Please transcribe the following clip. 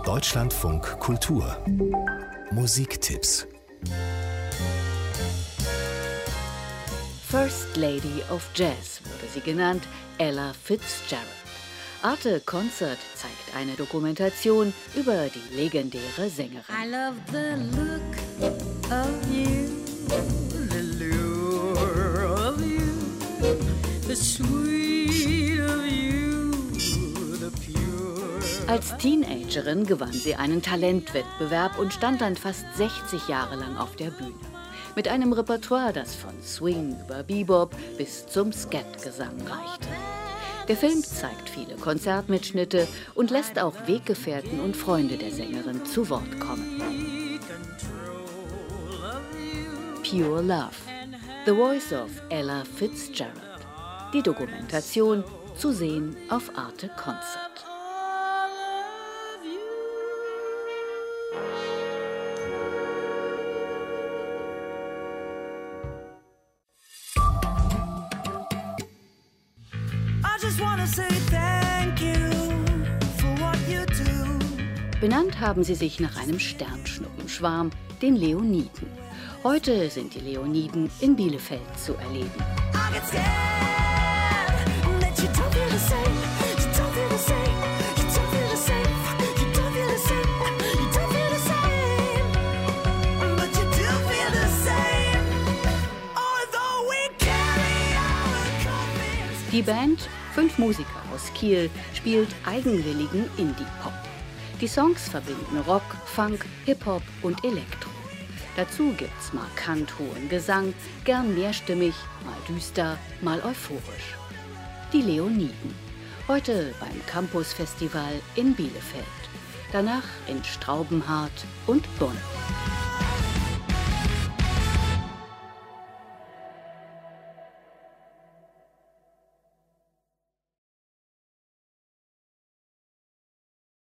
Deutschlandfunk Kultur Musiktipps. First Lady of Jazz wurde sie genannt, Ella Fitzgerald. Arte Concert zeigt eine Dokumentation über die legendäre Sängerin. I love the look of you, the lure of you, the sweet of you, the pure. Als Teenagerin gewann sie einen Talentwettbewerb und stand dann fast 60 Jahre lang auf der Bühne. Mit einem Repertoire, das von Swing über Bebop bis zum Scat-Gesang reichte. Der Film zeigt viele Konzertmitschnitte und lässt auch Weggefährten und Freunde der Sängerin zu Wort kommen. Pure Love. The Voice of Ella Fitzgerald. Die Dokumentation zu sehen auf Arte Concert. Benannt haben sie sich nach einem Sternschnuppenschwarm, den Leoniden. Heute sind die Leoniden in Bielefeld zu erleben. Die Band, 5 Musiker aus Kiel, spielt eigenwilligen Indie-Pop. Die Songs verbinden Rock, Funk, Hip-Hop und Elektro. Dazu gibt's markant hohen Gesang, gern mehrstimmig, mal düster, mal euphorisch. Die Leoniden. Heute beim Campus Festival in Bielefeld. Danach in Straubenhardt und Bonn.